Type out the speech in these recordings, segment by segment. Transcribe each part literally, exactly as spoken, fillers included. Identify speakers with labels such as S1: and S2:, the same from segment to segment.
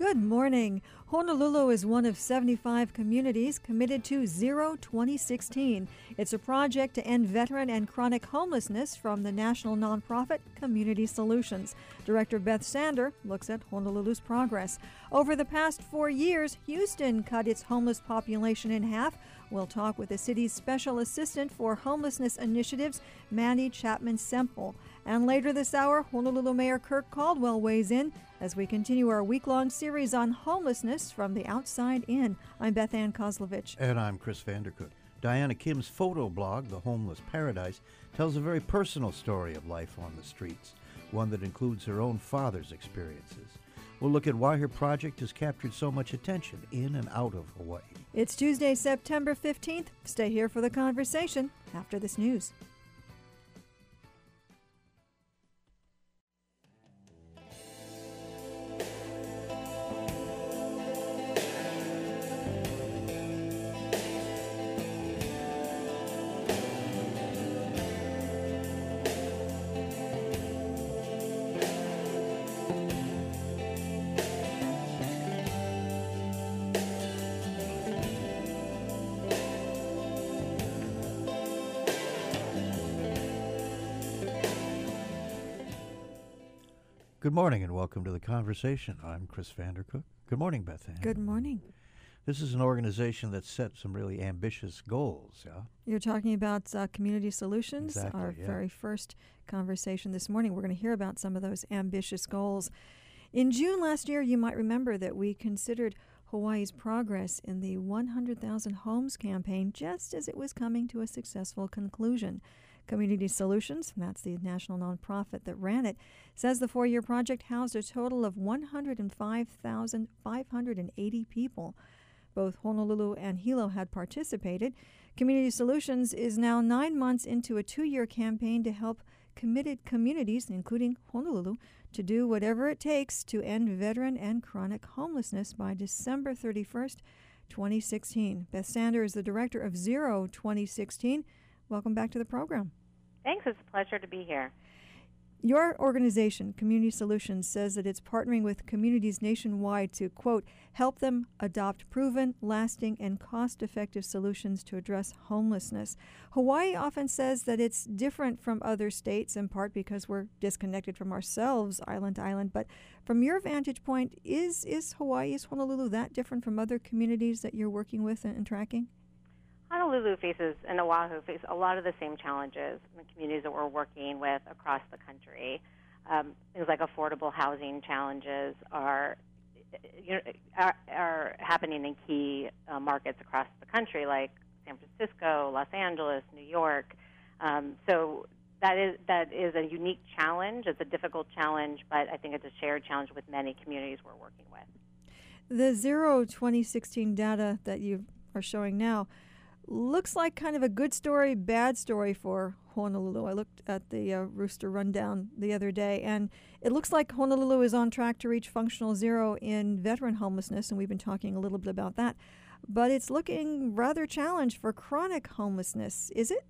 S1: Good morning. Honolulu is one of seventy-five communities committed to Zero twenty sixteen. It's a project to end veteran and chronic homelessness from the national nonprofit Community Solutions. Director Beth Sander looks at Honolulu's progress. Over the past four years, Houston cut its homeless population in half. We'll talk with the city's Special Assistant for Homelessness Initiatives, Manny Chapman-Semple. And later this hour, Honolulu Mayor Kirk Caldwell weighs in as we continue our week-long series on homelessness from the outside in. I'm Beth Ann Kozlovich.
S2: And I'm Chris Vandercook. Diana Kim's photo blog, The Homeless Paradise, tells a very personal story of life on the streets, one that includes her own father's experiences. We'll look at why her project has captured so much attention in and out of Hawaii.
S1: It's Tuesday, September fifteenth. Stay here for the conversation after this news.
S2: Good morning and welcome to the conversation. I'm Chris Vandercook. Good morning, Beth Ann.
S1: Good morning.
S2: This is an organization that set some really ambitious goals, yeah?
S1: You're talking about uh, Community Solutions,
S2: Exactly,
S1: our
S2: yeah.
S1: very first conversation this morning. We're going to hear about some of those ambitious goals. In June last year, you might remember that we considered Hawaii's progress in the one hundred thousand Homes campaign just as it was coming to a successful conclusion. Community Solutions, that's the national nonprofit that ran it, says the four-year project housed a total of one hundred five thousand five hundred eighty people. Both Honolulu and Hilo had participated. Community Solutions is now nine months into a two-year campaign to help committed communities, including Honolulu, to do whatever it takes to end veteran and chronic homelessness by December thirty-first, twenty sixteen. Beth Sander is the director of Zero twenty sixteen. Welcome back to the program.
S3: Thanks. It's a pleasure to be here.
S1: Your organization, Community Solutions, says that it's partnering with communities nationwide to, quote, help them adopt proven, lasting, and cost-effective solutions to address homelessness. Hawaii often says that it's different from other states, in part because we're disconnected from ourselves, island to island. But from your vantage point, is, is Hawaii, is Honolulu that different from other communities that you're working with and, and tracking?
S3: Honolulu faces, and Oahu face a lot of the same challenges in the communities that we're working with across the country. Um, things like affordable housing challenges are, you know, are, are happening in key uh, markets across the country, like San Francisco, Los Angeles, New York. Um, so that is that is a unique challenge. It's a difficult challenge, but I think it's a shared challenge with many communities we're working with.
S1: The Zero twenty sixteen data that you are showing now looks like kind of a good story, bad story for Honolulu. I looked at the uh, Rooster rundown the other day, and it looks like Honolulu is on track to reach functional zero in veteran homelessness, and we've been talking a little bit about that. But it's looking rather challenged for chronic homelessness. Is it?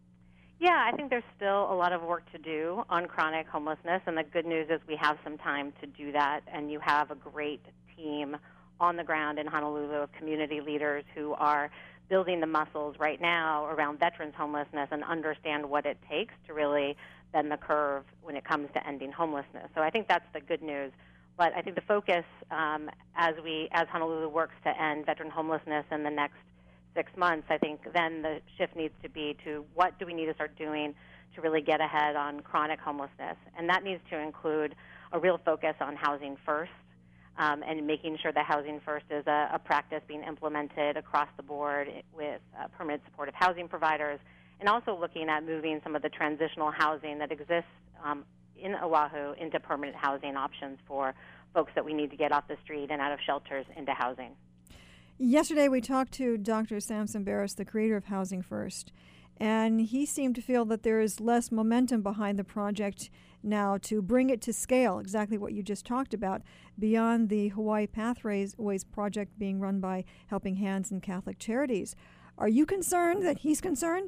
S3: Yeah, I think there's still a lot of work to do on chronic homelessness, and the good news is we have some time to do that, and you have a great team on the ground in Honolulu of community leaders who are building the muscles right now around veterans homelessness and understand what it takes to really bend the curve when it comes to ending homelessness. So I think that's the good news. But I think the focus um, as we, as Honolulu works to end veteran homelessness in the next six months, I think then the shift needs to be to what do we need to start doing to really get ahead on chronic homelessness. And that needs to include a real focus on housing first. Um, and making sure that Housing First is a, a practice being implemented across the board with uh, permanent supportive housing providers, and also looking at moving some of the transitional housing that exists um, in Oahu into permanent housing options for folks that we need to get off the street and out of shelters into housing.
S1: Yesterday we talked to Doctor Samson Barris, the creator of Housing First, and he seemed to feel that there is less momentum behind the project now to bring it to scale, exactly what you just talked about, beyond the Hawaii Pathways project being run by Helping Hands and Catholic Charities. Are you concerned that he's concerned?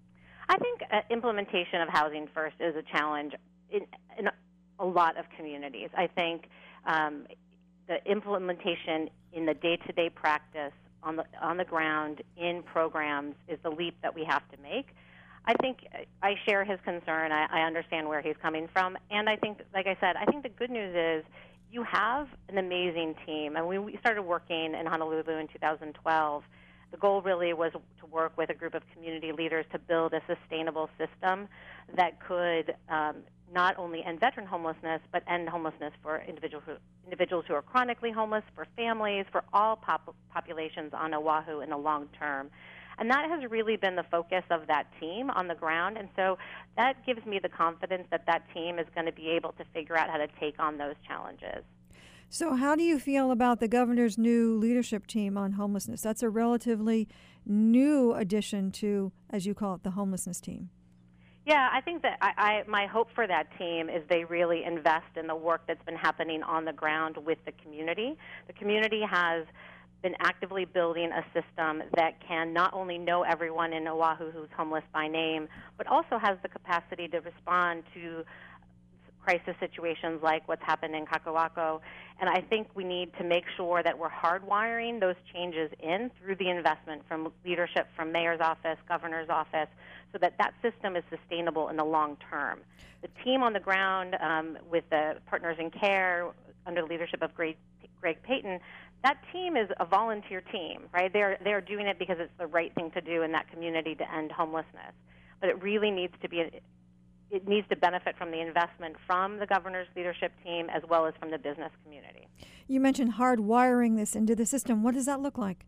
S3: I think uh, implementation of Housing First is a challenge in, in a lot of communities. I think um, the implementation in the day-to-day practice on the on the ground in programs is the leap that we have to make. I think I share his concern. I, I understand where he's coming from, and I think, like I said, I think the good news is you have an amazing team. And when we started working in Honolulu in two thousand twelve, the goal really was to work with a group of community leaders to build a sustainable system that could um, not only end veteran homelessness, but end homelessness for individuals who, individuals who are chronically homeless, for families, for all pop- populations on Oahu in the long term. And that has really been the focus of that team on the ground. And so that gives me the confidence that that team is going to be able to figure out how to take on those challenges.
S1: So how do you feel about the governor's new leadership team on homelessness? That's a relatively new addition to, as you call it, the homelessness team.
S3: Yeah, I think that I, I, my hope for that team is they really invest in the work that's been happening on the ground with the community. The community has been actively building a system that can not only know everyone in Oahu who's homeless by name, but also has the capacity to respond to crisis situations like what's happened in Kakalako. And I think we need to make sure that we're hardwiring those changes in through the investment from leadership from mayor's office, governor's office, so that that system is sustainable in the long term. The team on the ground um, with the Partners in Care under the leadership of Greg, Greg Payton, that team is a volunteer team, right? They're, they're doing it because it's the right thing to do in that community to end homelessness. But it really needs to be a, it needs to benefit from the investment from the governor's leadership team as well as from the business community.
S1: You mentioned hardwiring this into the system. What does that look like?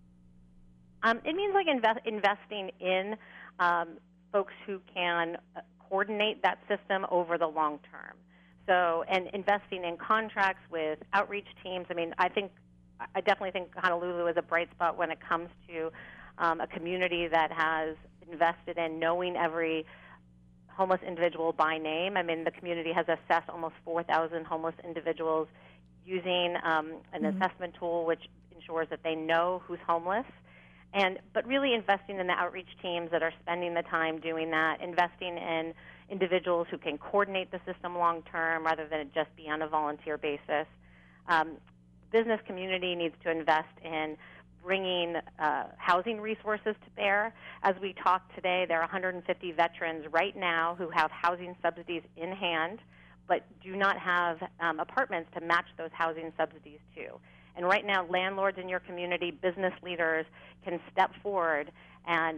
S3: Um, it means like invest, investing in um, folks who can uh, coordinate that system over the long term. So, and investing in contracts with outreach teams. I mean, I think, I definitely think Honolulu is a bright spot when it comes to um, a community that has invested in knowing every homeless individual by name. I mean, the community has assessed almost four thousand homeless individuals using um, an mm-hmm. assessment tool which ensures that they know who's homeless. And but really investing in the outreach teams that are spending the time doing that, investing in individuals who can coordinate the system long term rather than it just be on a volunteer basis. Um, business community needs to invest in bringing uh, housing resources to bear. As we talk today, there are one hundred fifty veterans right now who have housing subsidies in hand, but do not have um, apartments to match those housing subsidies to. And right now, landlords in your community, business leaders can step forward and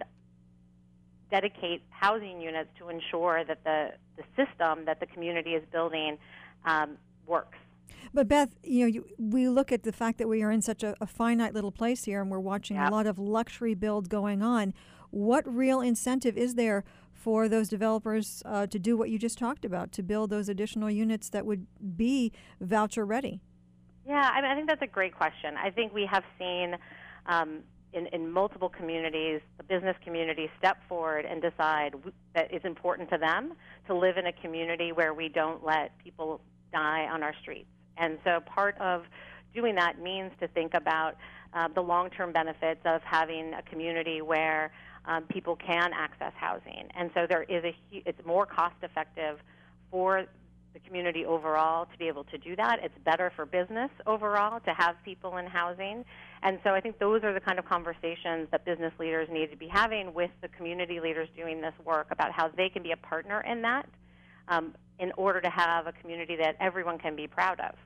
S3: dedicate housing units to ensure that the, the system that the community is building um, works.
S1: But Beth, you know, you, we look at the fact that we are in such a, a finite little place here, and we're watching yep. a lot of luxury build going on. What real incentive is there for those developers uh, to do what you just talked about, to build those additional units that would be voucher ready?
S3: Yeah, I mean, I think that's a great question. I think we have seen um, in, in multiple communities, the business community step forward and decide that it's important to them to live in a community where we don't let people die on our streets. And so part of doing that means to think about uh, the long-term benefits of having a community where um, people can access housing. And so there is a it's more cost-effective for the community overall to be able to do that. It's better for business overall to have people in housing. And so I think those are the kind of conversations that business leaders need to be having with the community leaders doing this work about how they can be a partner in that um, in order to have a community that everyone can be proud of.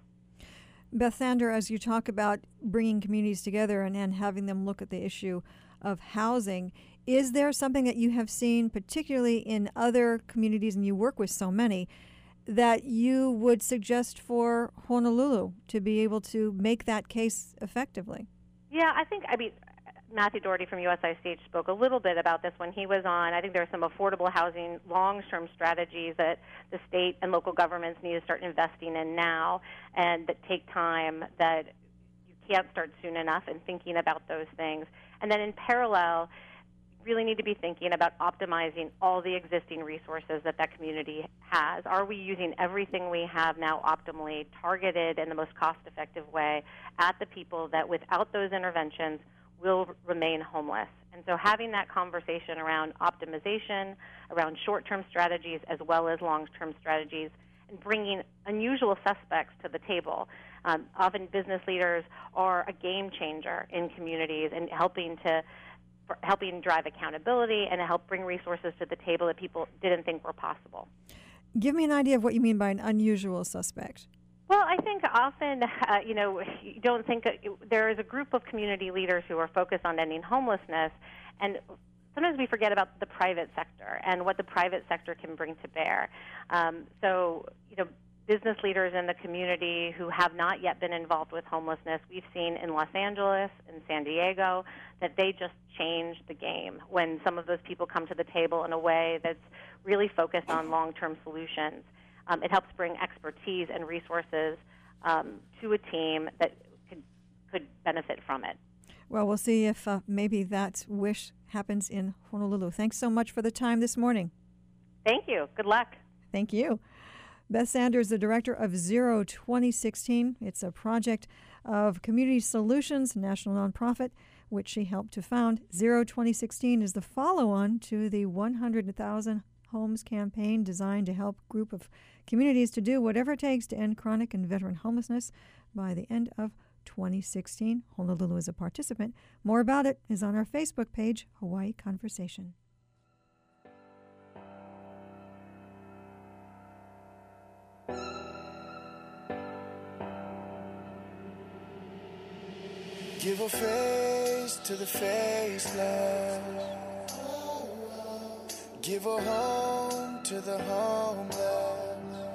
S1: Beth Sander, as you talk about bringing communities together and, and having them look at the issue of housing, is there something that you have seen, particularly in other communities, and you work with so many, that you would suggest for Honolulu to be able to make that case effectively?
S3: Yeah, I think, I mean, Matthew Doherty from U S I C H spoke a little bit about this when he was on. I think there are some affordable housing long-term strategies that the state and local governments need to start investing in now and that take time, that you can't start soon enough in thinking about those things. And then in parallel, really need to be thinking about optimizing all the existing resources that that community has. Are we using everything we have now optimally, targeted in the most cost-effective way at the people that without those interventions will remain homeless? And so having that conversation around optimization, around short-term strategies as well as long-term strategies, and bringing unusual suspects to the table. Um, often business leaders are a game changer in communities and helping to for helping drive accountability and help bring resources to the table that people didn't think were possible.
S1: Give me an idea of what you mean by an unusual suspect.
S3: Well, I think often, uh, you know, you don't think uh, there is a group of community leaders who are focused on ending homelessness, and sometimes we forget about the private sector and what the private sector can bring to bear. Um, so, you know, business leaders in the community who have not yet been involved with homelessness, we've seen in Los Angeles, in San Diego, that they just change the game when some of those people come to the table in a way that's really focused on long-term solutions. Um, it helps bring expertise and resources um, to a team that could, could benefit from it.
S1: Well, we'll see if uh, maybe that wish happens in Honolulu. Thanks so much for the time this morning.
S3: Thank you. Good luck.
S1: Thank you. Beth Sanders, the director of Zero twenty sixteen. It's a project of Community Solutions, a national nonprofit, which she helped to found. Zero twenty sixteen is the follow-on to the one hundred thousand Homes campaign designed to help a group of communities to do whatever it takes to end chronic and veteran homelessness by the end of twenty sixteen. Honolulu is a participant. More about it is on our Facebook page, Hawaii Conversation.
S4: Give a face to the faceless. Give a home to the homeless.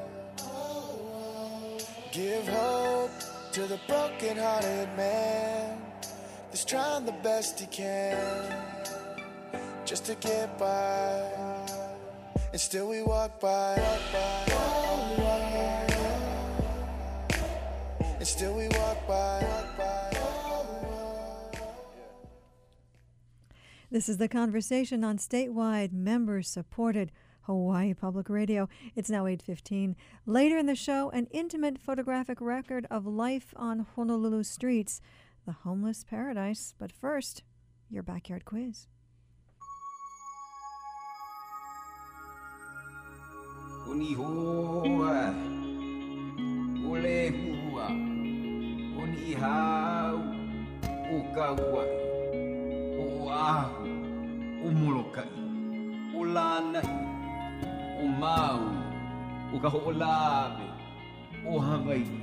S4: Give hope to the broken-hearted man that's trying the best he can just to get by. And still we walk by, walk by, walk by. And still we walk by, walk by.
S1: This is The Conversation on statewide, member-supported Hawaii Public Radio. It's now eight fifteen. Later in the show, an intimate photographic record of life on Honolulu streets, the homeless paradise. But first, your backyard quiz.
S5: Uni hoa, ole hua, uni hau, ukawa, oahu, umolokai, ulanai, umau, ukaho'olawe, ohawaii.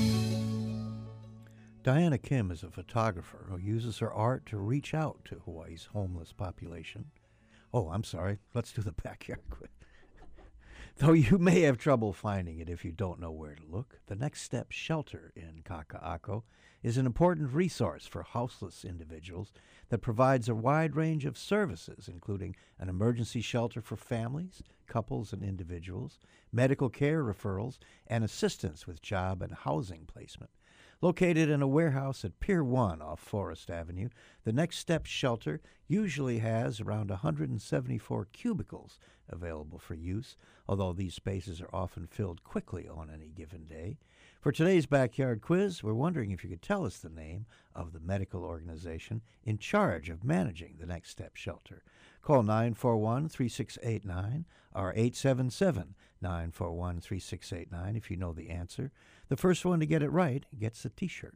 S2: Diana Kim is a photographer who uses her art to reach out to Hawaii's homeless population. Oh, I'm sorry. Let's do the backyard quiz. Though you may have trouble finding it if you don't know where to look, the Next Step Shelter in Kaka'ako is an important resource for houseless individuals that provides a wide range of services, including an emergency shelter for families, couples, and individuals, medical care referrals, and assistance with job and housing placement. Located in a warehouse at Pier one off Forest Avenue, the Next Step Shelter usually has around one hundred seventy-four cubicles available for use, although these spaces are often filled quickly on any given day. For today's backyard quiz, we're wondering if you could tell us the name of the medical organization in charge of managing the Next Step Shelter. Call nine four one, three six eight nine or eight seven seven, nine four one, three six eight nine if you know the answer. The first one to get it right gets a T-shirt.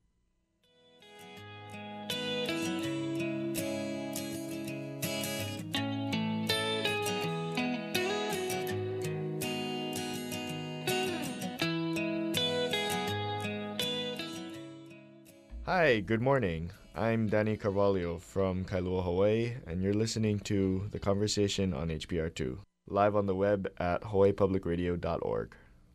S6: Hi, good morning. I'm Danny Carvalho from Kailua, Hawaii, and you're listening to The Conversation on H B R two, live on the web at hawaii public radio dot org.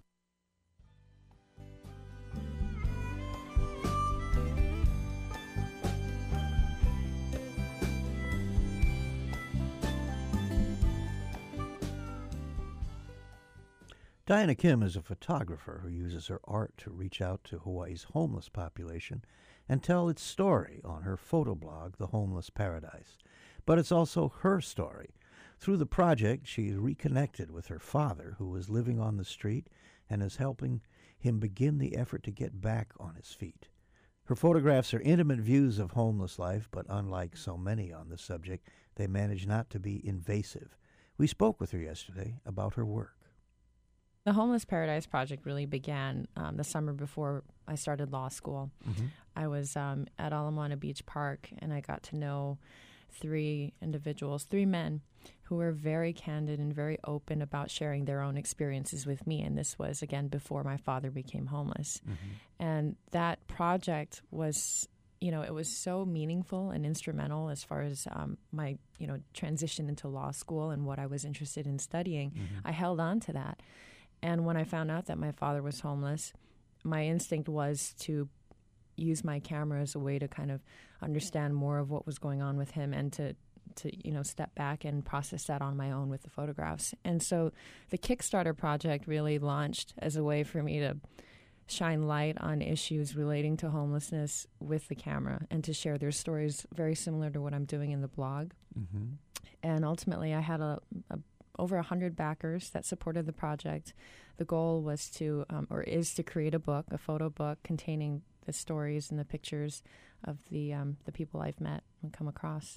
S2: Diana Kim is a photographer who uses her art to reach out to Hawaii's homeless population and tell its story on her photo blog, The Homeless Paradise. But it's also her story. Through the project, she reconnected with her father, who was living on the street, and is helping him begin the effort to get back on his feet. Her photographs are intimate views of homeless life, but unlike so many on the subject, they manage not to be invasive. We spoke with her yesterday about her work.
S7: The Homeless Paradise Project really began um, the summer before I started law school.
S2: Mm-hmm.
S7: I was um, at Ala Moana Beach Park, and I got to know three individuals, three men, who were very candid and very open about sharing their own experiences with me. And this was, again, before my father became homeless.
S2: Mm-hmm.
S7: And that project was, you know, it was so meaningful and instrumental as far as um, my, you know, transition into law school and what I was interested in studying.
S2: Mm-hmm.
S7: I held on to that. And when I found out that my father was homeless, my instinct was to use my camera as a way to kind of understand more of what was going on with him and to, to you know, step back and process that on my own with the photographs. And so the Kickstarter project really launched as a way for me to shine light on issues relating to homelessness with the camera and to share their stories, very similar to what I'm doing in the blog.
S2: Mm-hmm.
S7: And ultimately, I had a, a over one hundred backers that supported the project. The goal was to, um, or is to create a book, a photo book containing the stories and the pictures of the um, the people I've met and come across.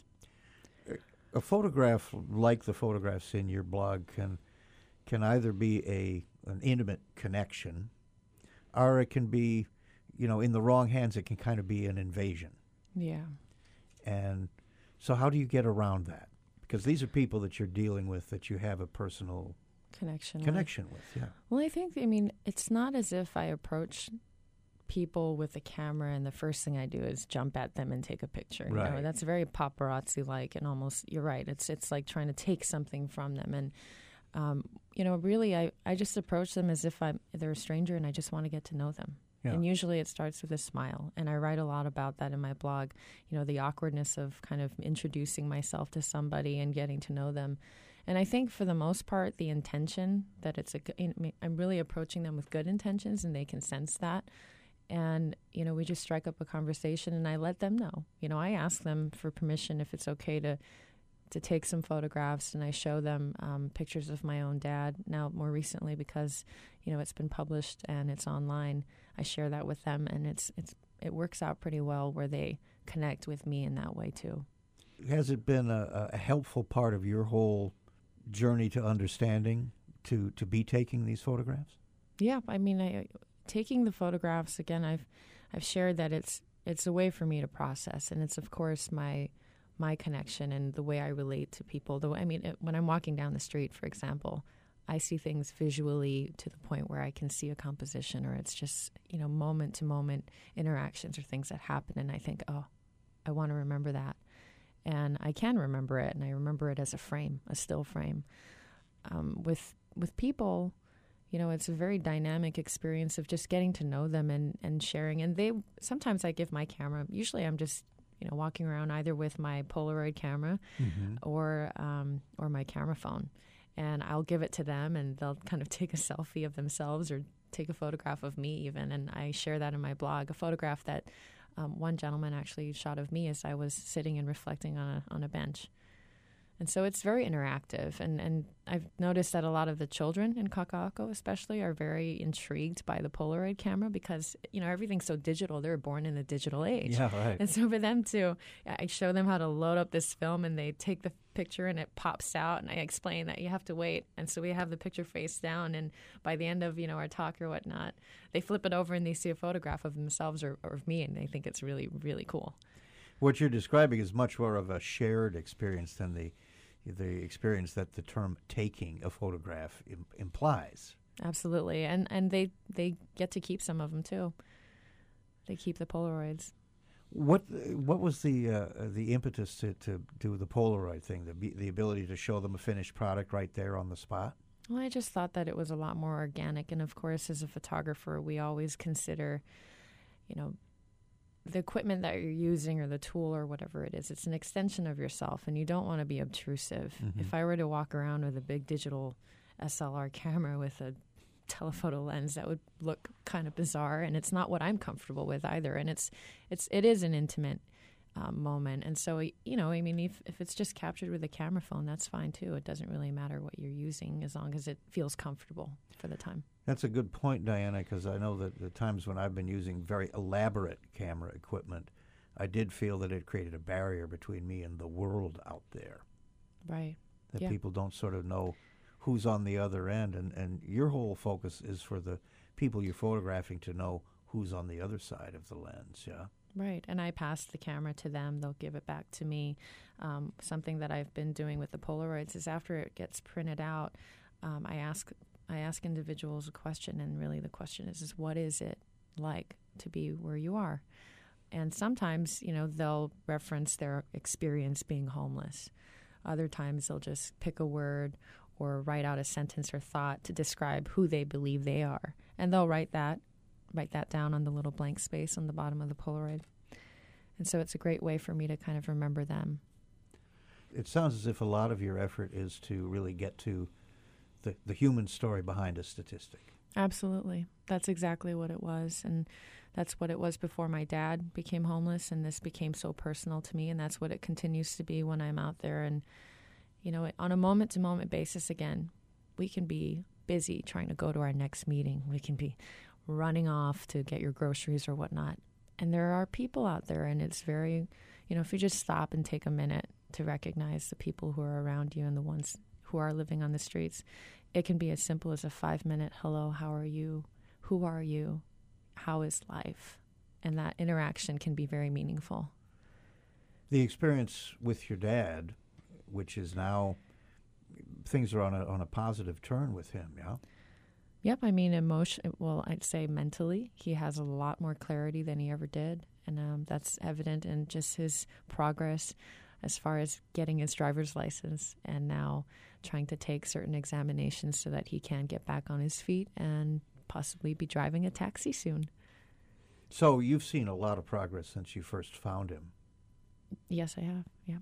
S2: A photograph like the photographs in your blog can can either be a an intimate connection, or it can be, you know, in the wrong hands, it can kind of be an invasion.
S7: Yeah.
S2: And so how do you get around that? Because these are people that you're dealing with that you have a personal
S7: Connection.
S2: connection with. with yeah.
S7: Well, I think, I mean, it's not as if I approach people with a camera and the first thing I do is jump at them and take a picture.
S2: Right.
S7: You know, that's very paparazzi-like and almost, you're right, it's it's like trying to take something from them. And, um, you know, really, I, I just approach them as if I'm they're a stranger and I just want to get to know them.
S2: Yeah.
S7: And usually it starts with a smile. And I write a lot about that in my blog, you know, the awkwardness of kind of introducing myself to somebody and getting to know them. And I think for the most part, the intention that it's a, I mean, I'm really approaching them with good intentions and they can sense that. And, you know, we just strike up a conversation and I let them know. You know, I ask them for permission if it's okay to to take some photographs, and I show them um, pictures of my own dad. Now, more recently, because, you know, it's been published and it's online, I share that with them, and it's it's it works out pretty well where they connect with me in that way, too.
S2: Has it been a, a helpful part of your whole journey to understanding to, to be taking these photographs?
S7: Yeah, I mean, I, taking the photographs, again, I've I've shared that it's it's a way for me to process, and it's, of course, my my connection and the way I relate to people. The way, I mean, it, when I'm walking down the street, for example, I see things visually to the point where I can see a composition, or it's just, you know, moment-to-moment interactions or things that happen, and I think, oh, I want to remember that. And I can remember it, and I remember it as a frame, a still frame. Um, with with people, you know, it's a very dynamic experience of just getting to know them and, and sharing. And they sometimes I give my camera. Usually I'm just, you know, walking around either with my Polaroid camera
S2: Mm-hmm.
S7: or um, or my camera phone. And I'll give it to them, and they'll kind of take a selfie of themselves or take a photograph of me even. And I share that in my blog, a photograph that um, one gentleman actually shot of me as I was sitting and reflecting on a on a bench. And so it's very interactive. And, and I've noticed that a lot of the children in Kaka'ako especially are very intrigued by the Polaroid camera because, you know, everything's so digital. They were born in the digital age.
S2: Yeah, right.
S7: And so for them to, I show them how to load up this film, and they take the picture and it pops out, and I explain that you have to wait. And so we have the picture face down, and by the end of, you know, our talk or whatnot, they flip it over and they see a photograph of themselves or, or of me, and they think it's really, really cool.
S2: What you're describing is much more of a shared experience than the the experience that the term taking a photograph im- implies.
S7: Absolutely. And and they, they get to keep some of them, too. They keep the Polaroids.
S2: What what was the uh, the impetus to, to do the Polaroid thing, the the ability to show them a finished product right there on the spot?
S7: Well, I just thought that it was a lot more organic. And, of course, as a photographer, we always consider, you know, the equipment that you're using or the tool or whatever it is. It's an extension of yourself, and you don't want to be obtrusive.
S2: Mm-hmm.
S7: If I were to walk around with a big digital S L R camera with a telephoto lens, that would look kind of bizarre, and it's not what I'm comfortable with either. And it's it's it is an intimate um, moment, and so, you know, I mean, if if it's just captured with a camera phone, that's fine too. It doesn't really matter what you're using as long as it feels comfortable for the time.
S2: That's a good point, Diana, because I know that the times when I've been using very elaborate camera equipment, I did feel that it created a barrier between me and the world out there.
S7: Right.
S2: That
S7: Yeah.
S2: people don't sort of know who's on the other end, and, and your whole focus is for the people you're photographing to know who's on the other side of the lens, yeah?
S7: Right, and I pass the camera to them. They'll give it back to me. Um, something that I've been doing with the Polaroids is after it gets printed out, um, I ask I ask individuals a question, and really the question is, is what is it like to be where you are? And sometimes, you know, they'll reference their experience being homeless. Other times they'll just pick a word or write out a sentence or thought to describe who they believe they are. And they'll write that, write that down on the little blank space on the bottom of the Polaroid. And so it's a great way for me to kind of remember them.
S2: It sounds as if a lot of your effort is to really get to the, the human story behind a statistic.
S7: Absolutely. That's exactly what it was. And that's what it was before my dad became homeless, and this became so personal to me, and that's what it continues to be when I'm out there. And, you know, on a moment-to-moment basis, again, we can be busy trying to go to our next meeting. We can be running off to get your groceries or whatnot. And there are people out there, and it's very, you know, if you just stop and take a minute to recognize the people who are around you and the ones who are living on the streets, it can be as simple as a five-minute, hello, how are you? Who are you? How is life? And that interaction can be very meaningful.
S2: The experience with your dad, which is now, things are on a on a positive turn with him, yeah?
S7: Yep, I mean, emotion. Well, I'd say mentally, he has a lot more clarity than he ever did, and um, that's evident in just his progress as far as getting his driver's license and now trying to take certain examinations so that he can get back on his feet and possibly be driving a taxi soon.
S2: So you've seen a lot of progress since you first found him.
S7: Yes, I have. Yeah,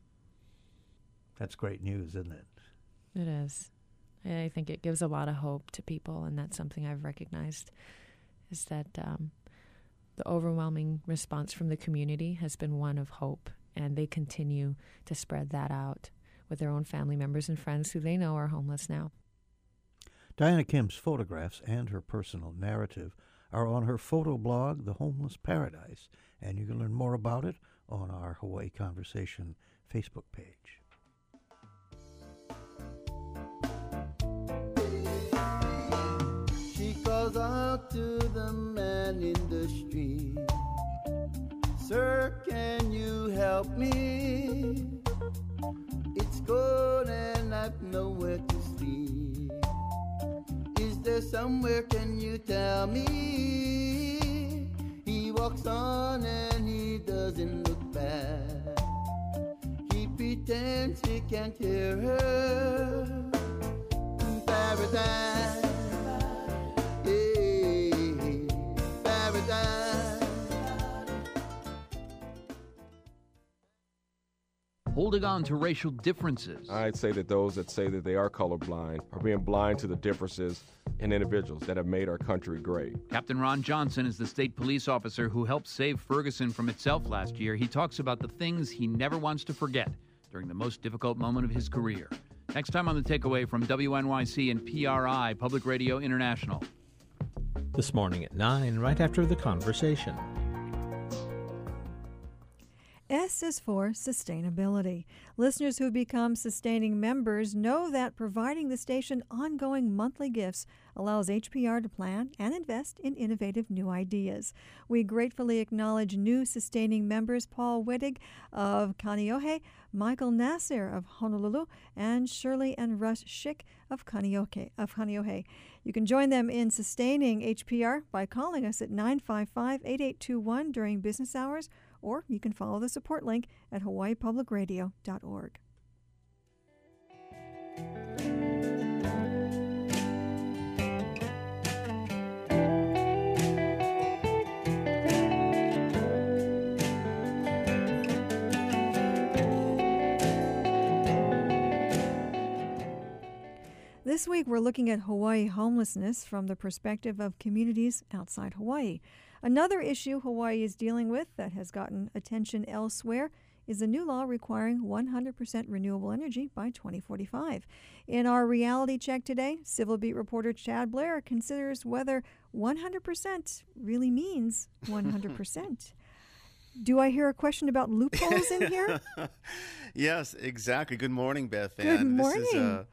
S2: that's great news, isn't it?
S7: It is. I think it gives a lot of hope to people, and that's something I've recognized, is that um, the overwhelming response from the community has been one of hope, and they continue to spread that out with their own family members and friends who they know are homeless now.
S2: Diana Kim's photographs and her personal narrative are on her photo blog, The Homeless Paradise, and you can learn more about it on our Hawaii Conversation Facebook page.
S8: She calls out to the man in the street, "Sir, can you help me? It's cold and I've nowhere to sleep. Is there somewhere, can you tell me?" He walks on and he doesn't look back. He pretends he can't hear her. Paradise.
S9: Holding on to racial differences.
S10: I'd say that those that say that they are colorblind are being blind to the differences in individuals that have made our country great.
S9: Captain Ron Johnson is the state police officer who helped save Ferguson from itself last year. He talks about the things he never wants to forget during the most difficult moment of his career. Next time on The Takeaway from W N Y C and P R I, Public Radio International.
S11: This morning at nine, right after The Conversation.
S1: S is for sustainability. Listeners who become sustaining members know that providing the station ongoing monthly gifts allows H P R to plan and invest in innovative new ideas. We gratefully acknowledge new sustaining members Paul Wittig of Kaneohe, Michael Nasser of Honolulu, and Shirley and Russ Schick of Kaneohe. Of Kaneohe. You can join them in sustaining H P R by calling us at nine five five, eight eight two one during business hours, or you can follow the support link at hawaii public radio dot org. This week we're looking at Hawaii homelessness from the perspective of communities outside Hawaii. Another issue Hawaii is dealing with that has gotten attention elsewhere is a new law requiring one hundred percent renewable energy by twenty forty-five. In our reality check today, Civil Beat reporter Chad Blair considers whether one hundred percent really means one hundred percent. Do I hear a question about loopholes in here?
S12: Yes, exactly. Good morning, Beth
S1: Good
S12: Ann.
S1: morning.
S12: This is, uh,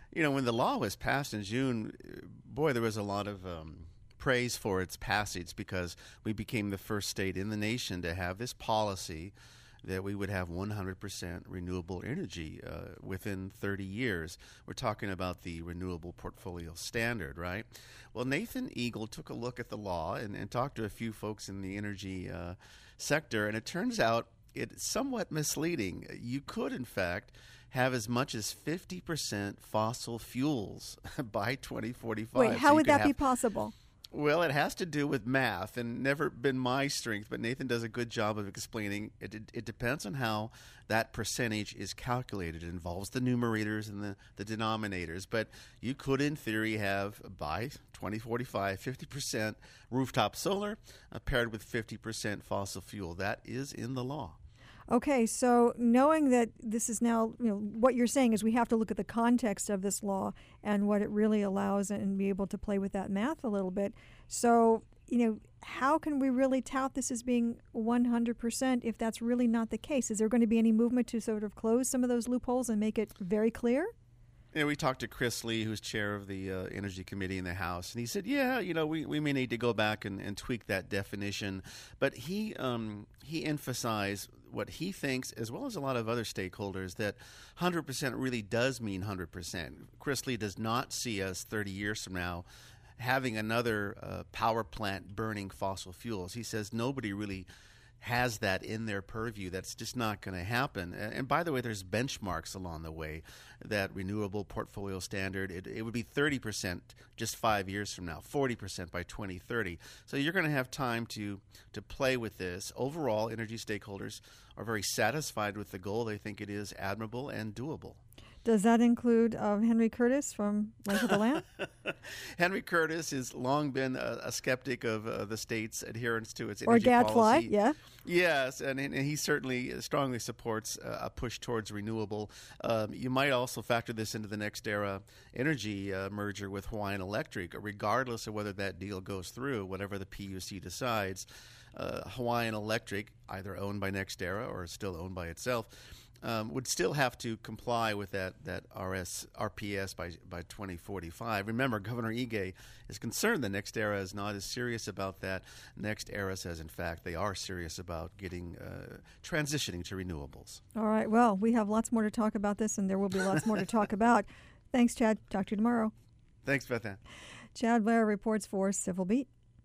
S12: You know, when the law was passed in June, boy, there was a lot of um, praise for its passage because we became the first state in the nation to have this policy that we would have one hundred percent renewable energy uh, within thirty years. We're talking about the Renewable Portfolio Standard, right? Well, Nathan Eagle took a look at the law and, and talked to a few folks in the energy uh, sector, and it turns out it's somewhat misleading. You could, in fact, have as much as fifty percent fossil fuels by twenty forty-five.
S1: Wait, how
S12: so
S1: would that
S12: have,
S1: be possible?
S12: Well, it has to do with math, and never been my strength, but Nathan does a good job of explaining. It, it, it depends on how that percentage is calculated. It involves the numerators and the, the denominators, but you could, in theory, have, by twenty forty-five, fifty percent rooftop solar uh, paired with fifty percent fossil fuel. That is in the law.
S1: Okay, so knowing that this is now, you know, what you're saying is we have to look at the context of this law and what it really allows and be able to play with that math a little bit. So, you know, how can we really tout this as being one hundred percent if that's really not the case? Is there going to be any movement to sort of close some of those loopholes and make it very clear?
S12: Yeah, we talked to Chris Lee, who's chair of the uh, Energy Committee in the House, and he said, yeah, you know, we, we may need to go back and, and tweak that definition. But he um, he emphasized what he thinks, as well as a lot of other stakeholders, that one hundred percent really does mean one hundred percent. Chris Lee does not see us thirty years from now having another uh, power plant burning fossil fuels. He says nobody really has that in their purview. That's just not going to happen. And, and by the way, there's benchmarks along the way. That Renewable Portfolio Standard, it, it would be thirty percent just five years from now, forty percent by twenty thirty. So you're going to have time to, to play with this. Overall, energy stakeholders are very satisfied with the goal. They think it is admirable and doable.
S1: Does that include uh, Henry Curtis from Lake of the Land?
S12: Henry Curtis has long been a, a skeptic of uh, the state's adherence to its
S1: or
S12: energy
S1: Gadfly,
S12: policy.
S1: yeah.
S12: Yes, and, and he certainly strongly supports uh, a push towards renewable. Um, you might also factor this into the NextEra energy uh, merger with Hawaiian Electric, regardless of whether that deal goes through, whatever the P U C decides. Uh, Hawaiian Electric, either owned by NextEra or still owned by itself, Um, would still have to comply with that that R S, R P S by by twenty forty-five. Remember, Governor Ige is concerned that NextEra is not as serious about that. NextEra says, in fact, they are serious about getting uh, transitioning to renewables.
S1: All right. Well, we have lots more to talk about this, and there will be lots more to talk about. Thanks, Chad. Talk to you tomorrow.
S12: Thanks, Beth Ann.
S1: Chad Blair reports for Civil Beat.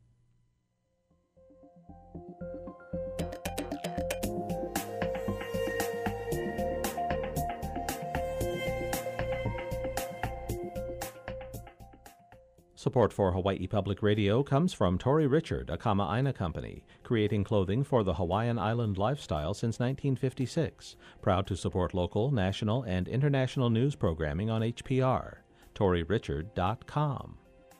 S11: Support for Hawaii Public Radio comes from Tori Richard, a Kama'aina company, creating clothing for the Hawaiian Island lifestyle since nineteen fifty-six. Proud to support local, national, and international news programming on H P R. Tori Richard dot com.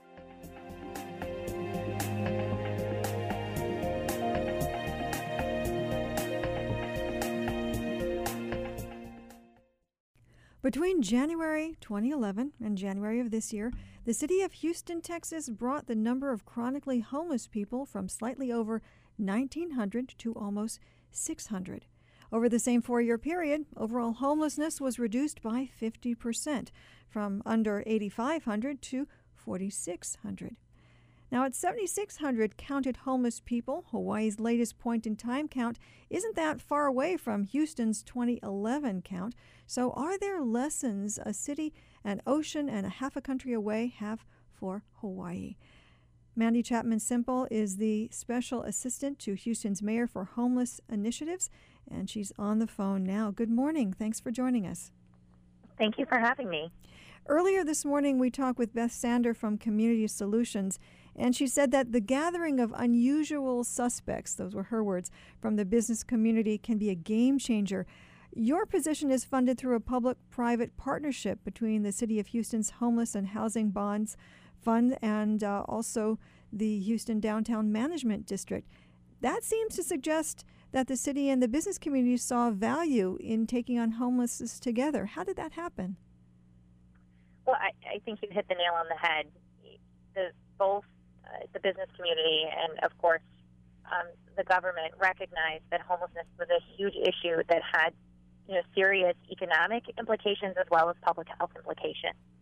S1: Between January twenty eleven and January of this year, the city of Houston, Texas brought the number of chronically homeless people from slightly over nineteen hundred to almost six hundred. Over the same four-year period, overall homelessness was reduced by fifty percent, from under eighty-five hundred to forty-six hundred. Now, at seventy-six hundred counted homeless people, Hawaii's latest point-in-time count isn't that far away from Houston's twenty eleven count. So are there lessons a city, an ocean, and a half a country away have for Hawaii? Mandy Chapman Simple is the Special Assistant to Houston's Mayor for Homeless Initiatives, and she's on the phone now. Good morning. Thanks for joining us.
S13: Thank you for having me.
S1: Earlier this morning, we talked with Beth Sander from Community Solutions, and she said that the gathering of unusual suspects, those were her words, from the business community can be a game changer. Your position is funded through a public-private partnership between the City of Houston's Homeless and Housing Bonds Fund and uh, also the Houston Downtown Management District. That seems to suggest that the city and the business community saw value in taking on homelessness together. How did that happen?
S13: Well, I, I think you hit the nail on the head. The, both uh, the business community and, of course, um, the government recognized that homelessness was a huge issue that had, you know, serious economic implications as well as public health implications.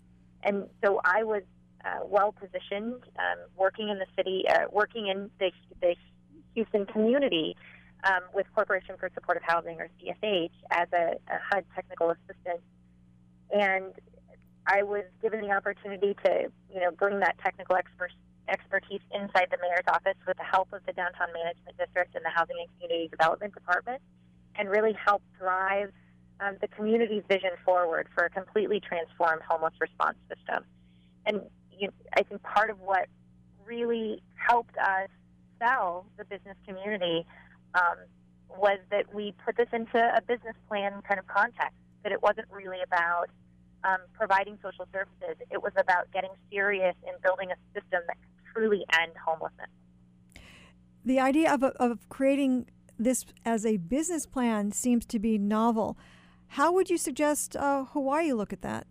S13: and so I was uh, well positioned, um, working in the city, uh, working in the, the Houston community um, with Corporation for Supportive Housing, or C S H, as a, a H U D technical assistant. And I was given the opportunity to, you know, bring that technical expert, expertise inside the mayor's office with the help of the Downtown Management District and the Housing and Community Development Department, and really help drive um, the community's vision forward for a completely transformed homeless response system. And you know, I think part of what really helped us sell the business community um, was that we put this into a business plan kind of context, that it wasn't really about um, providing social services. It was about getting serious in building a system that can truly end homelessness.
S1: The idea of, of creating this as a business plan seems to be novel. How would you suggest uh, Hawaii look at that?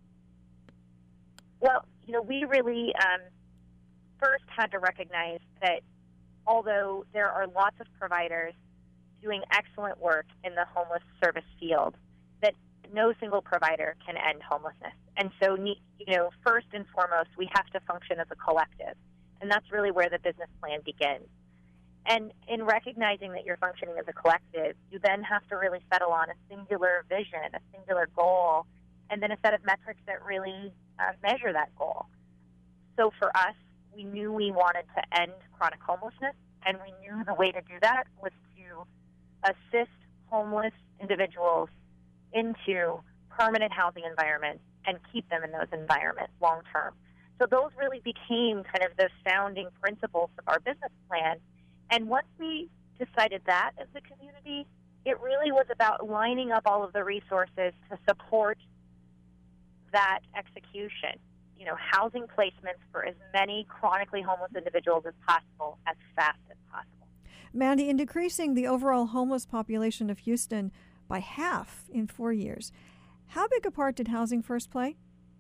S13: Well, you know, we really um, first had to recognize that although there are lots of providers doing excellent work in the homeless service field, that no single provider can end homelessness. And so, you know, first and foremost, we have to function as a collective. And that's really where the business plan begins. And in recognizing that you're functioning as a collective, you then have to really settle on a singular vision, a singular goal, and then a set of metrics that really uh, measure that goal. So for us, we knew we wanted to end chronic homelessness, and we knew the way to do that was to assist homeless individuals into permanent housing environments and keep them in those environments long term. So those really became kind of the founding principles of our business plan. And once we decided that as a community, it really was about lining up all of the resources to support that execution. You know, housing placements for as many chronically homeless individuals as possible, as fast as possible.
S1: Mandy, in decreasing the overall homeless population of Houston by half in four years, how big a part did Housing First play?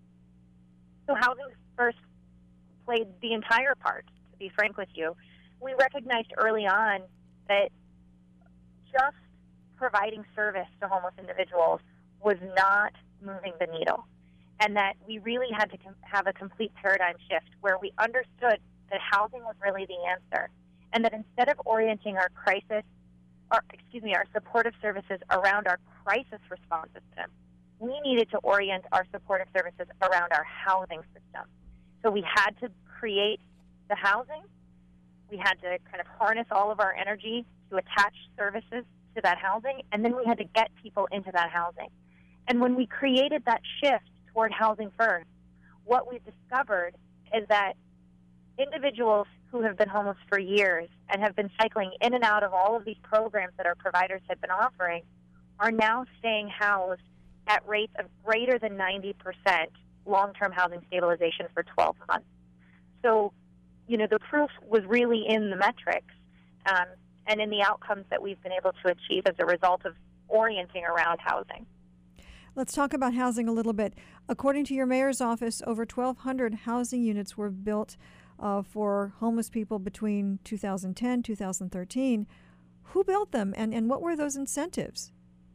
S13: So Housing First played the entire part, to be frank with you. We recognized early on that just providing service to homeless individuals was not moving the needle, and that we really had to com- have a complete paradigm shift where we understood that housing was really the answer, and that instead of orienting our crisis, or excuse me, our supportive services around our crisis response system, we needed to orient our supportive services around our housing system. So we had to create the housing. We had to kind of harness all of our energy to attach services to that housing, and then we had to get people into that housing. And when we created that shift toward Housing First, what we discovered is that individuals who have been homeless for years and have been cycling in and out of all of these programs that our providers have been offering are now staying housed at rates of greater than ninety percent long-term housing stabilization for twelve months. So, you know, the proof was really in the metrics um, and in the outcomes that we've been able to achieve as a result of orienting around housing.
S1: Let's talk about housing a little bit. According to your mayor's office, over twelve hundred housing units were built uh, for homeless people between two thousand ten, two thousand thirteen. Who built them, and, and what were those incentives?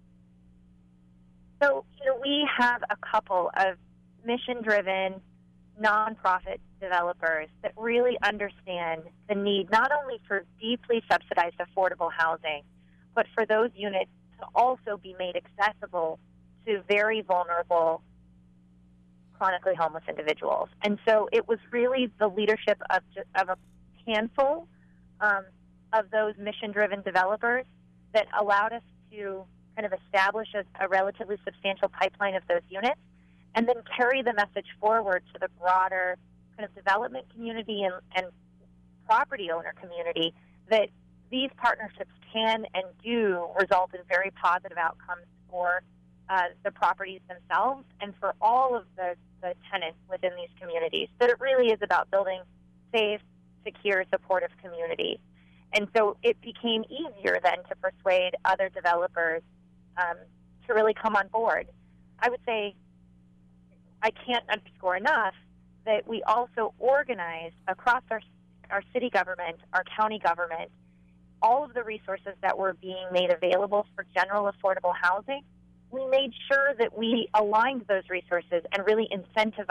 S13: So, you know, we have a couple of mission-driven nonprofit developers that really understand the need not only for deeply subsidized affordable housing, but for those units to also be made accessible to very vulnerable chronically homeless individuals. And so it was really the leadership of, of a handful um, of those mission-driven developers that allowed us to kind of establish a, a relatively substantial pipeline of those units, and then carry the message forward to the broader kind of development community and, and property owner community that these partnerships can and do result in very positive outcomes for uh, the properties themselves and for all of the, the tenants within these communities. That it really is about building safe, secure, supportive communities. And so it became easier then to persuade other developers um, to really come on board. I would say I can't underscore enough that we also organized across our our city government, our county government, all of the resources that were being made available for general affordable housing. We made sure that we aligned those resources and really incentivized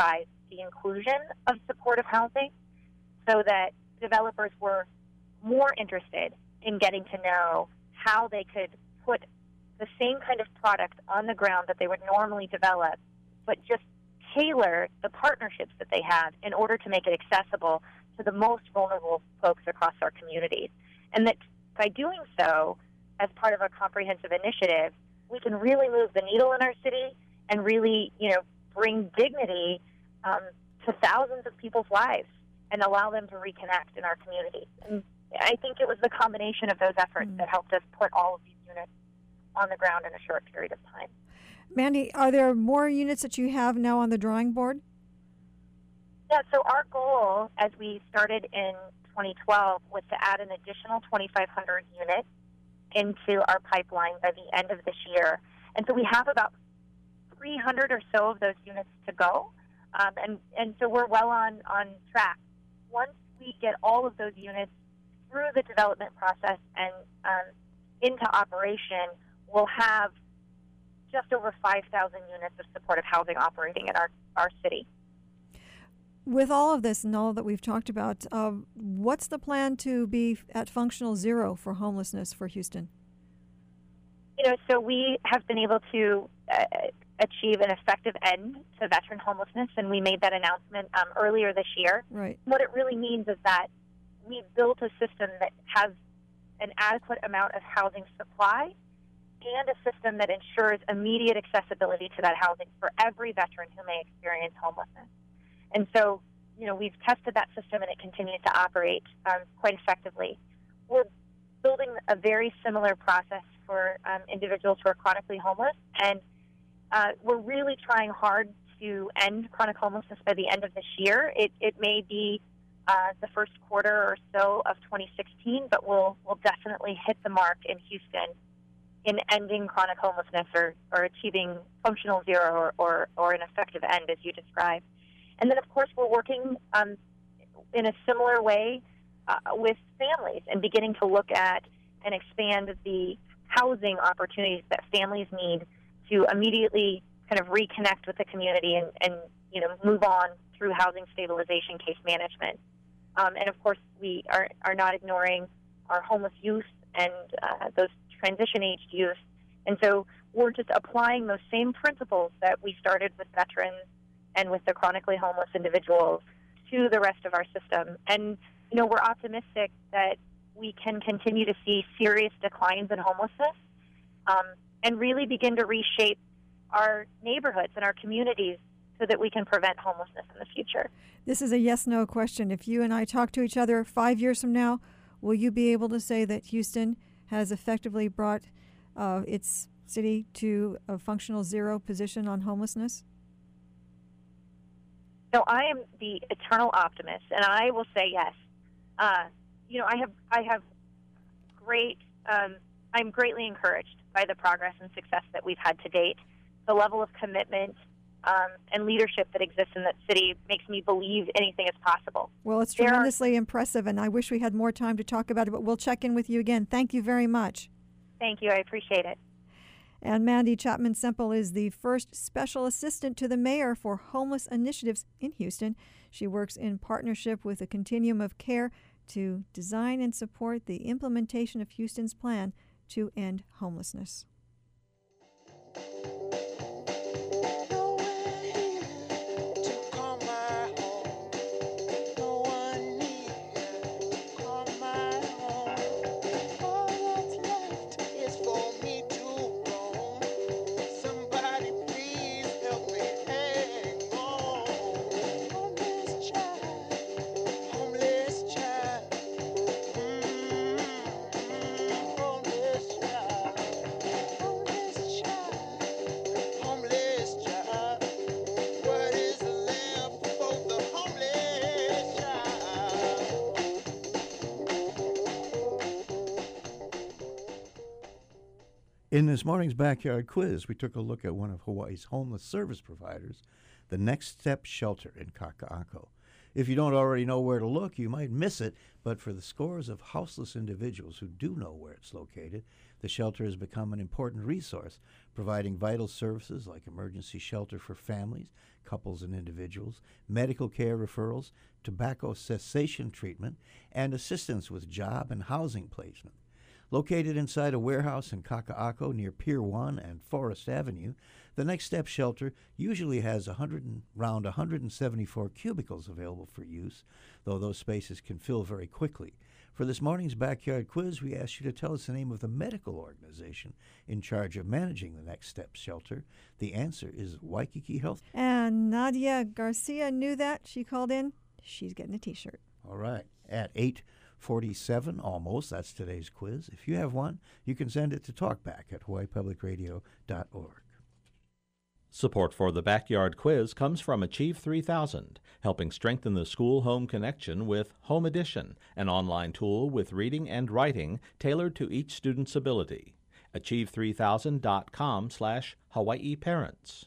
S13: the inclusion of supportive housing so that developers were more interested in getting to know how they could put the same kind of product on the ground that they would normally develop, but just tailor the partnerships that they have in order to make it accessible to the most vulnerable folks across our communities. And that by doing so, as part of a comprehensive initiative, we can really move the needle in our city and really, you know, bring dignity um, to thousands of people's lives and allow them to reconnect in our communities. And I think it was the combination of those efforts mm. that helped us put all of these units on the ground in a short period of time.
S1: Mandy, are there more units that you have now on the drawing board?
S13: Yeah, so our goal as we started in twenty twelve was to add an additional twenty-five hundred units into our pipeline by the end of this year. And so we have about three hundred or so of those units to go. Um, and, and so we're well on, on track. Once we get all of those units through the development process and um, into operation, we'll have just over five thousand units of supportive housing operating in our, our city.
S1: With all of this and all that we've talked about, uh, what's the plan to be at functional zero for homelessness for Houston?
S13: You know, so we have been able to uh, achieve an effective end to veteran homelessness, and we made that announcement um, earlier this year.
S1: Right.
S13: What it really means is that we've built a system that has an adequate amount of housing supply and a system that ensures immediate accessibility to that housing for every veteran who may experience homelessness. And so, you know, we've tested that system and it continues to operate um, quite effectively. We're building a very similar process for um, individuals who are chronically homeless, and uh, we're really trying hard to end chronic homelessness by the end of this year. It, it may be uh, the first quarter or so of twenty sixteen, but we'll, we'll definitely hit the mark in Houston in ending chronic homelessness or, or achieving functional zero or, or, or an effective end, as you described. And then, of course, we're working um, in a similar way uh, with families and beginning to look at and expand the housing opportunities that families need to immediately kind of reconnect with the community and, and you know, move on through housing stabilization, case management. Um, and, of course, we are, are not ignoring our homeless youth and uh, those transition-aged youth. And so we're just applying those same principles that we started with veterans and with the chronically homeless individuals to the rest of our system. And, you know, we're optimistic that we can continue to see serious declines in homelessness um, and really begin to reshape our neighborhoods and our communities so that we can prevent homelessness in the future.
S1: This is a yes-no question. If you and I talk to each other five years from now, will you be able to say that Houston has effectively brought uh, its city to a functional zero position on homelessness?
S13: So I am the eternal optimist, and I will say yes. Uh, you know, I have I have great. Um, I'm greatly encouraged by the progress and success that we've had to date. The level of commitment um, and leadership that exists in that city makes me believe anything is possible.
S1: Well, it's
S13: There
S1: tremendously impressive, and I wish we had more time to talk about it, but we'll check in with you again. Thank you very much.
S13: Thank you. I appreciate it.
S1: And Mandy Chapman Semple is the first special assistant to the mayor for homeless initiatives in Houston. She works in partnership with a continuum of care to design and support the implementation of Houston's plan to end homelessness.
S2: In this morning's Backyard Quiz, we took a look at one of Hawaii's homeless service providers, the Next Step Shelter in Kaka'ako. If you don't already know where to look, you might miss it, but for the scores of houseless individuals who do know where it's located, the shelter has become an important resource, providing vital services like emergency shelter for families, couples, and individuals, medical care referrals, tobacco cessation treatment, and assistance with job and housing placement. Located inside a warehouse in Kaka'ako near Pier one and Forest Avenue, the Next Step shelter usually has one hundred, around one hundred seventy-four cubicles available for use, though those spaces can fill very quickly. For this morning's Backyard Quiz, we asked you to tell us the name of the medical organization in charge of managing the Next Step shelter. The answer is Waikiki Health.
S1: And Nadia Garcia knew that. She called in. She's getting a T-shirt.
S2: All right. At eight forty-seven, almost, that's today's quiz. If you have one, you can send it to talkback at hawaii public radio dot org.
S11: Support for the Backyard Quiz comes from Achieve three thousand, helping strengthen the school-home connection with Home Edition, an online tool with reading and writing tailored to each student's ability. achieve three thousand dot com slash Hawaii Parents.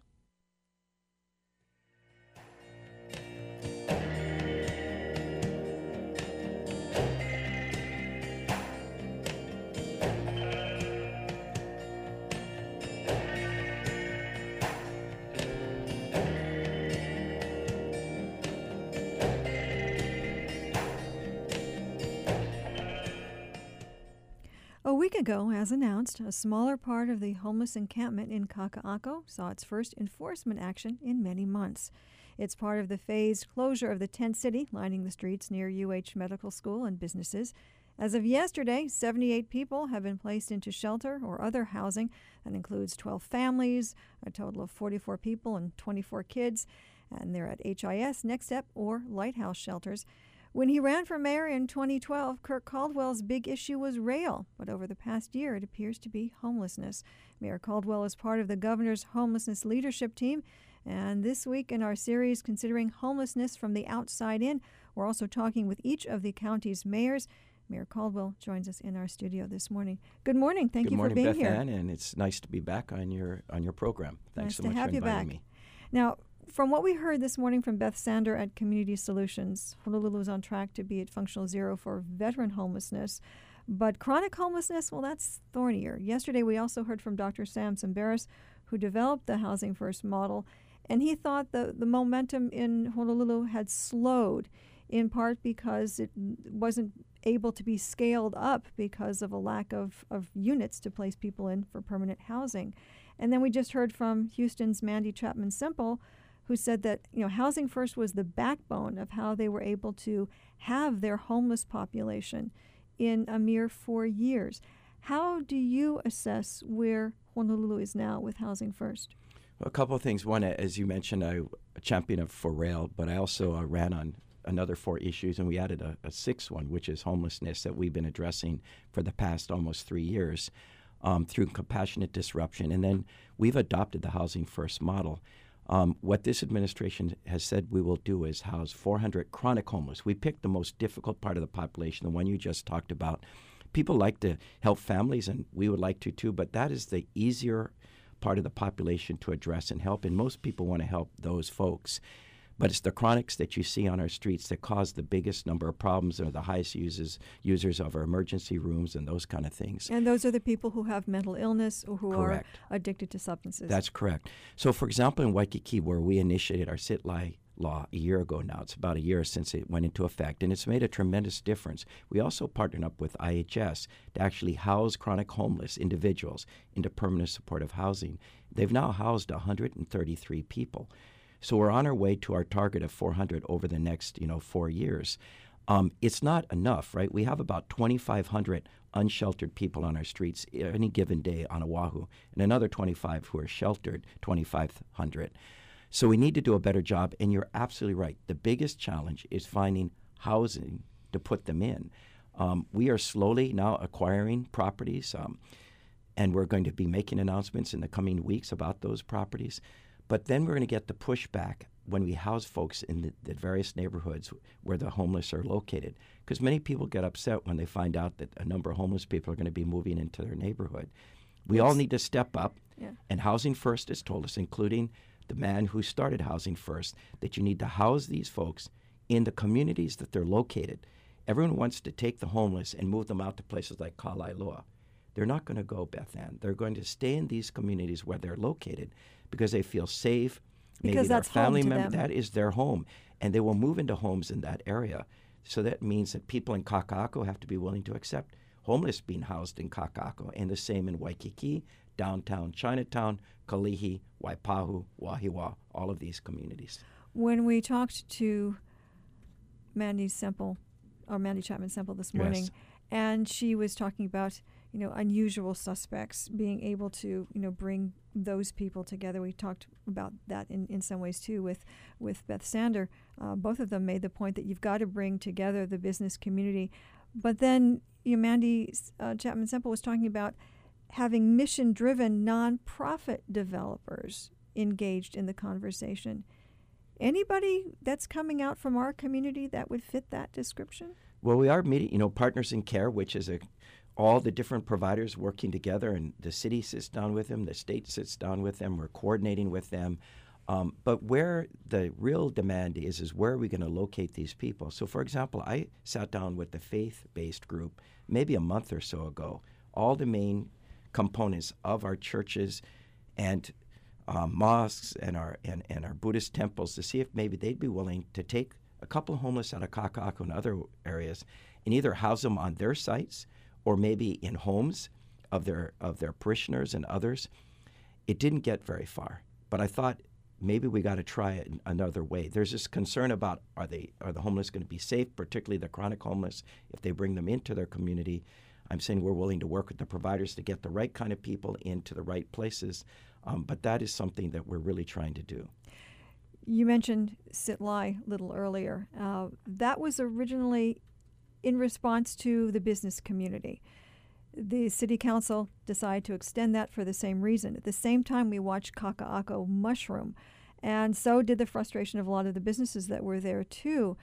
S1: A week ago, as announced, a smaller part of the homeless encampment in Kaka'ako saw its first enforcement action in many months. It's part of the phased closure of the tent city lining the streets near U H Medical School and businesses. As of yesterday, seventy-eight people have been placed into shelter or other housing. That includes twelve families, a total of forty-four people and twenty-four kids, and they're at H I S, Next Step, or Lighthouse shelters. When he ran for mayor in twenty twelve, Kirk Caldwell's big issue was rail, but over the past year it appears to be homelessness. Mayor Caldwell is part of the governor's homelessness leadership team, and this week in our series considering homelessness from the outside in, we're also talking with each of the county's mayors. Mayor Caldwell joins us in our studio this morning. Good morning. Thank
S14: Good
S1: you
S14: morning,
S1: for being
S14: Beth
S1: here.
S14: Ann, and it's nice to be back on your on your program. Thanks
S1: nice
S14: so
S1: to
S14: much
S1: have
S14: for
S1: you
S14: inviting
S1: back.
S14: me.
S1: Now, from what we heard this morning from Beth Sander at Community Solutions, Honolulu is on track to be at functional zero for veteran homelessness. But chronic homelessness, well, that's thornier. Yesterday, we also heard from Doctor Sam Sambaris, who developed the Housing First model, and he thought the, the momentum in Honolulu had slowed, in part because it wasn't able to be scaled up because of a lack of, of units to place people in for permanent housing. And then we just heard from Houston's Mandy Chapman Simple, who said that, you know, Housing First was the backbone of how they were able to have their homeless population in a mere four years. How do you assess where Honolulu is now with Housing First?
S14: Well, a couple of things. One, as you mentioned, I'm a champion of for rail, but I also uh, ran on another four issues, and we added a, a sixth one, which is homelessness that we've been addressing for the past almost three years um, through compassionate disruption. And then we've adopted the Housing First model. Um, what this administration has said we will do is house four hundred chronic homeless. We picked the most difficult part of the population, the one you just talked about. People like to help families, and we would like to too, but that is the easier part of the population to address and help, and most people want to help those folks. But it's the chronics that you see on our streets that cause the biggest number of problems and are the highest users, users of our emergency rooms and those kind of things.
S1: And those are the people who have mental illness or who
S14: Correct.
S1: are addicted to substances.
S14: That's correct. So, for example, in Waikiki, where we initiated our sit-lie law a year ago now, it's about a year since it went into effect, and it's made a tremendous difference. We also partnered up with I H S to actually house chronic homeless individuals into permanent supportive housing. They've now housed one hundred thirty-three people. So we're on our way to our target of four hundred over the next, you know, four years. Um, it's not enough, right? We have about twenty-five hundred unsheltered people on our streets any given day on Oahu, and another twenty-five who are sheltered, twenty-five hundred. So we need to do a better job, and you're absolutely right. The biggest challenge is finding housing to put them in. Um, we are slowly now acquiring properties, um, and we're going to be making announcements in the coming weeks about those properties. But then we're going to get the pushback when we house folks in the, the various neighborhoods where the homeless are located. Because many people get upset when they find out that a number of homeless people are going to be moving into their neighborhood. We yes. all need to step up.
S1: Yeah.
S14: And Housing First has told us, including the man who started Housing First, that you need to house these folks in the communities that they're located. Everyone wants to take the homeless and move them out to places like Kalaeloa. They're not going to go, Beth Ann. They're going to stay in these communities where they're located because they feel safe. Maybe
S1: Because
S14: their
S1: that's home
S14: family
S1: to
S14: member,
S1: them.
S14: that is their home. And they will move into homes in that area. So that means that people in Kaka'ako have to be willing to accept homeless being housed in Kaka'ako, and the same in Waikiki, downtown Chinatown, Kalihi, Waipahu, Wahiwa, all of these communities.
S1: When we talked to Mandy Semple, or Mandy Chapman Semple this morning,
S14: Yes.
S1: and she was talking about, you know, unusual suspects being able to, you know, bring those people together. We talked about that in, in some ways too with, with Beth Sander. Uh, both of them made the point that you've got to bring together the business community. But then you know, Mandy uh, Chapman Semple was talking about having mission-driven nonprofit developers engaged in the conversation. Anybody that's coming out from our community that would fit that description?
S14: Well, we are meeting, you know, Partners in Care, which is a all the different providers working together, and the city sits down with them, the state sits down with them, we're coordinating with them. Um, but where the real demand is, is where are we going to locate these people? So, for example, I sat down with the faith-based group maybe a month or so ago, all the main components of our churches and um, mosques and our and, and our Buddhist temples to see if maybe they'd be willing to take a couple of homeless out of Kaka'ako and other areas and either house them on their sites or maybe in homes of their of their parishioners and others. It didn't get very far, but I thought maybe we got to try it another way. There's this concern about are they are the homeless going to be safe, particularly the chronic homeless, if they bring them into their community. I'm saying we're willing to work with the providers to get the right kind of people into the right places, um, but that is something that we're really trying to do.
S1: You mentioned Sit-Lie a little earlier. Uh, that was originally in response to the business community. The city council decided to extend that for the same reason. At the same time, we watched Kaka'ako mushroom, and so did the frustration of a lot of the businesses that were there too.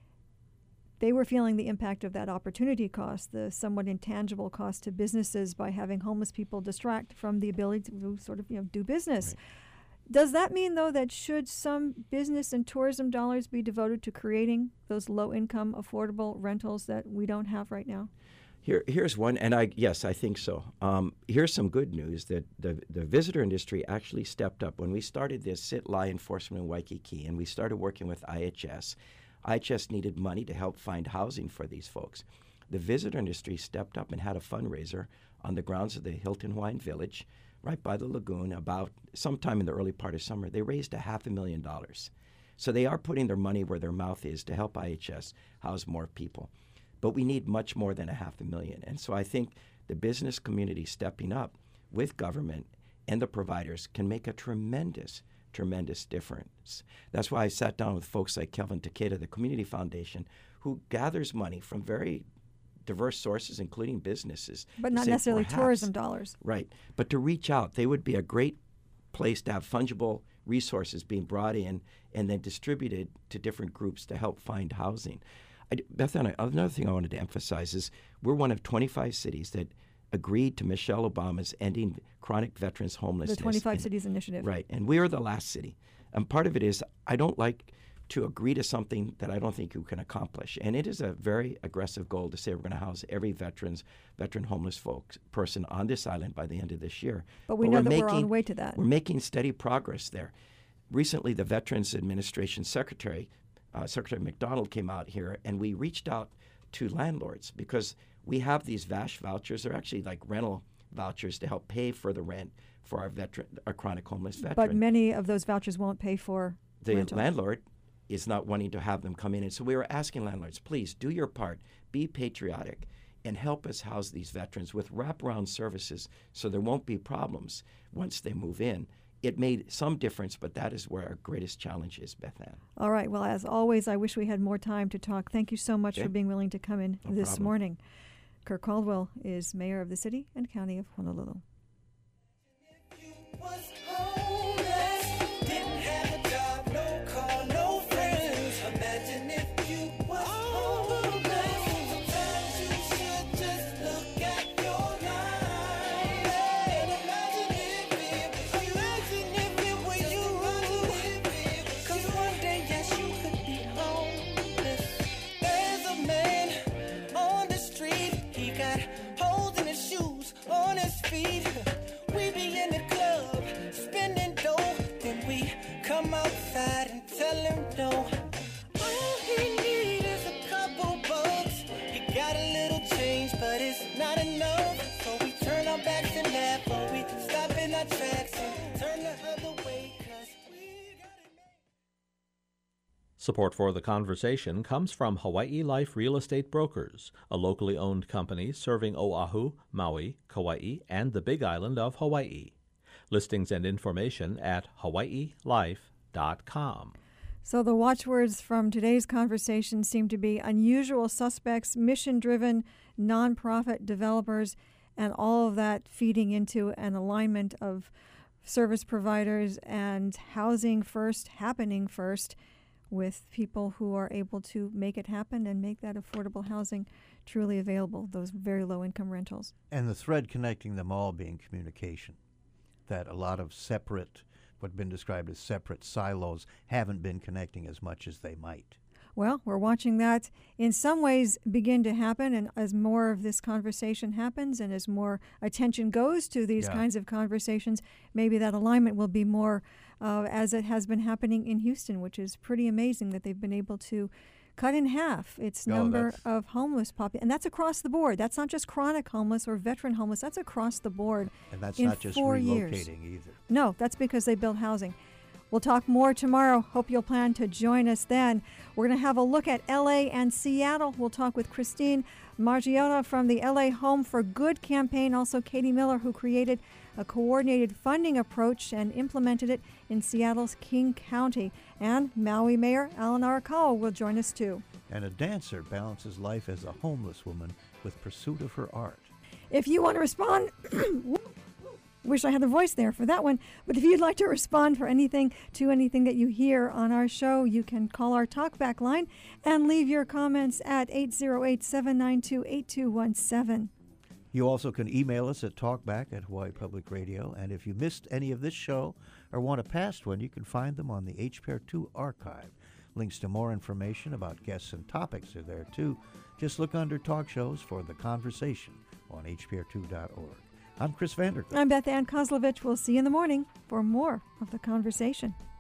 S1: They were feeling the impact of that opportunity cost, the somewhat intangible cost to businesses by having homeless people distract from the ability to sort of, you know, do business. Right. Does that mean, though, that should some business and tourism dollars be devoted to creating those low-income, affordable rentals that we don't have right now?
S14: Here, here's one, and I yes, I think so. Um, here's some good news that the the visitor industry actually stepped up. When we started this Sit-Lie enforcement in Waikiki, and we started working with I H S, I H S needed money to help find housing for these folks. The visitor industry stepped up and had a fundraiser on the grounds of the Hilton Hawaiian Village, right by the lagoon, about sometime in the early part of summer. They raised a half a million dollars. So they are putting their money where their mouth is to help I H S house more people. But we need much more than a half a million. And so I think the business community stepping up with government and the providers can make a tremendous, tremendous difference. That's why I sat down with folks like Kelvin Takeda, the Community Foundation, who gathers money from very diverse sources, including businesses.
S1: But not necessarily
S14: perhaps,
S1: tourism dollars.
S14: Right. But to reach out, they would be a great place to have fungible resources being brought in and then distributed to different groups to help find housing. I, Beth Ann, another thing I wanted to emphasize is we're one of twenty-five cities that agreed to Michelle Obama's Ending Chronic Veterans Homelessness.
S1: The twenty-five
S14: and,
S1: Cities Initiative.
S14: Right, and we are the last city. And part of it is I don't like to agree to something that I don't think you can accomplish. And it is a very aggressive goal to say we're going to house every veterans, veteran homeless folks person on this island by the end of this year.
S1: But we
S14: but
S1: know
S14: we're
S1: that
S14: making,
S1: we're on the way to that.
S14: We're making steady progress there. Recently, the Veterans Administration Secretary, uh, Secretary McDonald, came out here, and we reached out to landlords because we have these V A S H vouchers. They're actually like rental vouchers to help pay for the rent for our veteran, our chronic homeless veteran.
S1: But many of those vouchers won't pay for
S14: the
S1: rental.
S14: landlord is not wanting to have them come in. And so we were asking landlords, please do your part, be patriotic, and help us house these veterans with wraparound services so there won't be problems once they move in. It made some difference, but that is where our greatest challenge is, Beth Ann.
S1: All right. Well, as always, I wish we had more time to talk. Thank you so much
S14: okay.
S1: for being willing to come in
S14: no
S1: this
S14: problem.
S1: morning. Kirk Caldwell is mayor of the city and county of Honolulu.
S15: got holes in his shoes, on his feet. We be in the club, spending dough. Then we come outside and tell him no. All he need is a couple bucks. He got a little change, but it's not enough. So we turn our backs and laugh, or we stop in our tracks and turn the other way.
S11: Support for the conversation comes from Hawaii Life Real Estate Brokers, a locally owned company serving Oahu, Maui, Kauai, and the Big Island of Hawaii. Listings and information at hawaii life dot com.
S1: So the watchwords from today's conversation seem to be unusual suspects, mission-driven, nonprofit developers, and all of that feeding into an alignment of service providers and housing first, happening first, with people who are able to make it happen and make that affordable housing truly available, those very low-income rentals.
S2: And the thread connecting them all being communication, that a lot of separate, what's been described as separate silos, haven't been connecting as much as they might.
S1: Well, we're watching that in some ways begin to happen, and as more of this conversation happens and as more attention goes to these
S2: Yeah.
S1: kinds of conversations, maybe that alignment will be more uh, as it has been happening in Houston, which is pretty amazing that they've been able to cut in half its
S2: Oh,
S1: number
S2: that's-
S1: of homeless population. And that's across the board. That's not just chronic homeless or veteran homeless. That's across the board.
S2: And that's
S1: in
S2: not just
S1: four
S2: relocating
S1: years.
S2: either.
S1: No, that's because they built housing. We'll talk more tomorrow. Hope you'll plan to join us then. We're going to have a look at L A and Seattle. We'll talk with Christine Margiotta from the L A Home for Good campaign, also Katie Miller, who created a coordinated funding approach and implemented it in Seattle's King County. And Maui Mayor Alan Arakawa will join us too.
S2: And a dancer balances life as a homeless woman with pursuit of her art.
S1: If you want to respond, wish I had the voice there for that one, but if you'd like to respond for anything to anything that you hear on our show, you can call our talkback line and leave your comments at eight zero eight, seven nine two, eight two one seven.
S2: You also can email us at talkback at Hawaii Public Radio, and if you missed any of this show or want a past one, you can find them on the H P R two archive. Links to more information about guests and topics are there too. Just look under talk shows for The Conversation on H P R two dot org. I'm Chris Vandergrift.
S1: I'm Beth Ann Kozlovich. We'll see you in the morning for more of The Conversation.